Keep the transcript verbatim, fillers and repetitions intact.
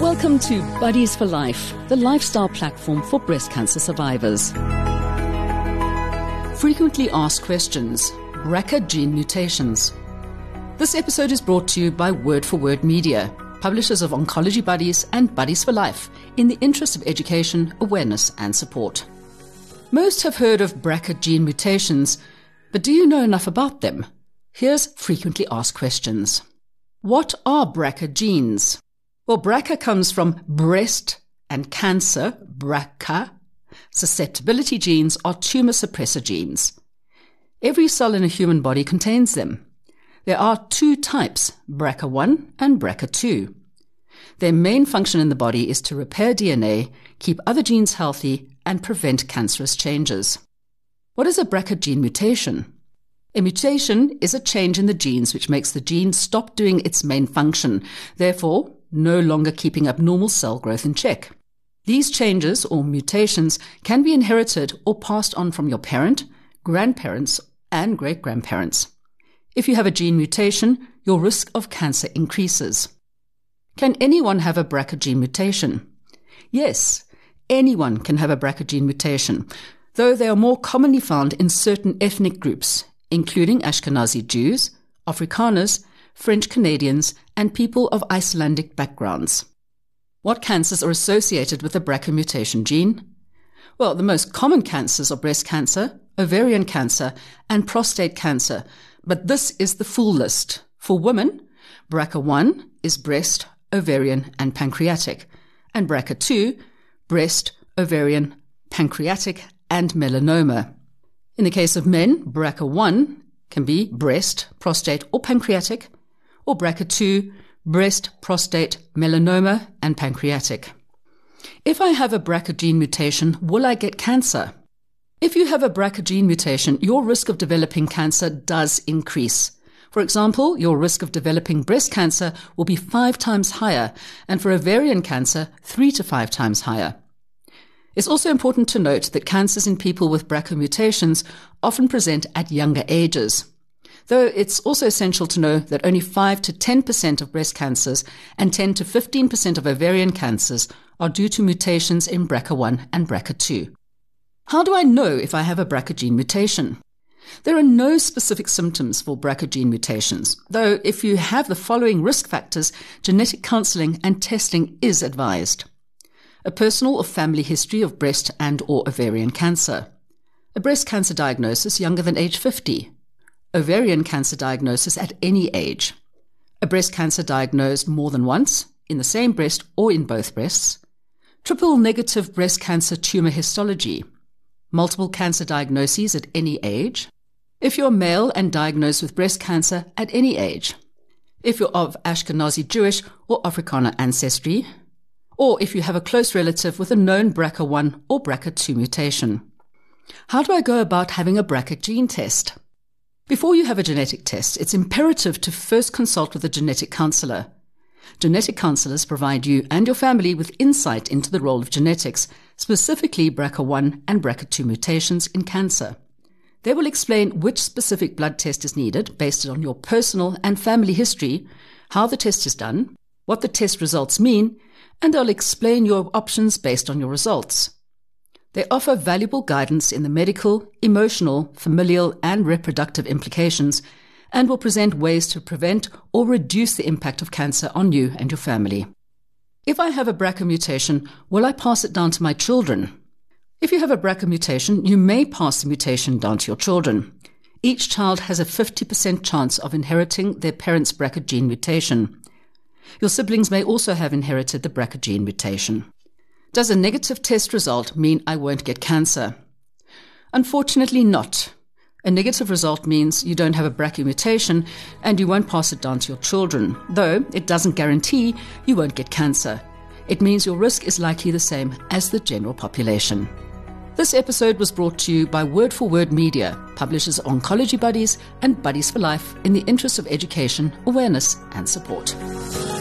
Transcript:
Welcome to Buddies for Life, the lifestyle platform for breast cancer survivors. Frequently asked questions, B R C A gene mutations. This episode is brought to you by Word for Word Media, publishers of Oncology Buddies and Buddies for Life, in the interest of education, awareness and support. Most have heard of B R C A gene mutations, but do you know enough about them? Here's frequently asked questions. What are B R C A genes? Well, B R C A comes from breast and cancer, B R C A. Susceptibility genes are tumor suppressor genes. Every cell in a human body contains them. There are two types, B R C A one and B R C A two. Their main function in the body is to repair D N A, keep other genes healthy, and prevent cancerous changes. What is a B R C A gene mutation? A mutation is a change in the genes which makes the gene stop doing its main function, therefore no longer keeping up normal cell growth in check. These changes or mutations can be inherited or passed on from your parent, grandparents, and great-grandparents. If you have a gene mutation, your risk of cancer increases. Can anyone have a B R C A gene mutation? Yes, anyone can have a B R C A gene mutation, though they are more commonly found in certain ethnic groups, including Ashkenazi Jews, Afrikaners, French Canadians, and people of Icelandic backgrounds. What cancers are associated with the B R C A mutation gene? Well, the most common cancers are breast cancer, ovarian cancer, and prostate cancer, but this is the full list. For women, B R C A one is breast, ovarian, and pancreatic, and B R C A two, breast, ovarian, pancreatic, and melanoma. In the case of men, B R C A one can be breast, prostate, or pancreatic, or B R C A two, breast, prostate, melanoma, and pancreatic. If I have a B R C A gene mutation, will I get cancer? If you have a B R C A gene mutation, your risk of developing cancer does increase. For example, your risk of developing breast cancer will be five times higher, and for ovarian cancer, three to five times higher. It's also important to note that cancers in people with B R C A mutations often present at younger ages, though it's also essential to know that only five to ten percent of breast cancers and ten to fifteen percent of ovarian cancers are due to mutations in B R C A one and B R C A two. How do I know if I have a B R C A gene mutation? There are no specific symptoms for B R C A gene mutations, though if you have the following risk factors, genetic counseling and testing is advised. A personal or family history of breast and or ovarian cancer. A breast cancer diagnosis younger than age fifty. Ovarian cancer diagnosis at any age. A breast cancer diagnosed more than once, in the same breast or in both breasts. Triple negative breast cancer tumor histology. Multiple cancer diagnoses at any age. If you're male and diagnosed with breast cancer at any age. If you're of Ashkenazi Jewish or Afrikaner ancestry. Or if you have a close relative with a known B R C A one or B R C A two mutation. How do I go about having a B R C A gene test? Before you have a genetic test, it's imperative to first consult with a genetic counselor. Genetic counselors provide you and your family with insight into the role of genetics, specifically B R C A one and B R C A two mutations in cancer. They will explain which specific blood test is needed based on your personal and family history, how the test is done, what the test results mean, and they'll explain your options based on your results. They offer valuable guidance in the medical, emotional, familial, and reproductive implications, and will present ways to prevent or reduce the impact of cancer on you and your family. If I have a B R C A mutation, will I pass it down to my children? If you have a B R C A mutation, you may pass the mutation down to your children. Each child has a fifty percent chance of inheriting their parents' B R C A gene mutation. Your siblings may also have inherited the B R C A gene mutation. Does a negative test result mean I won't get cancer? Unfortunately not. A negative result means you don't have a B R C A mutation and you won't pass it down to your children, though it doesn't guarantee you won't get cancer. It means your risk is likely the same as the general population. This episode was brought to you by Word for Word Media, publishers of Oncology Buddies and Buddies for Life, in the interest of education, awareness and support.